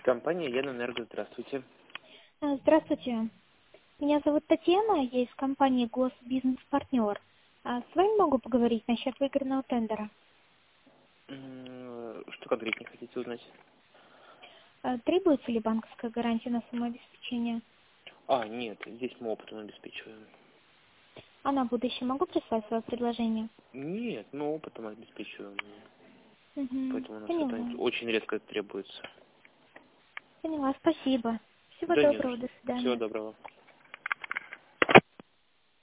Компания Янэнерго, здравствуйте. Здравствуйте. Меня зовут Татьяна, я из компании Госбизнес-партнер. С вами могу поговорить насчет выигранного тендера? Что конкретнее хотите узнать? Требуется ли банковская гарантия на самообеспечение? Нет, здесь мы опытом обеспечиваем. А на будущее могу прислать свое предложение? Нет, мы опытом обеспечиваем. Поэтому у нас это Поняла. очень редко требуется. Поняла, спасибо. Всего Да не за доброго, что. до Всего свидания. доброго.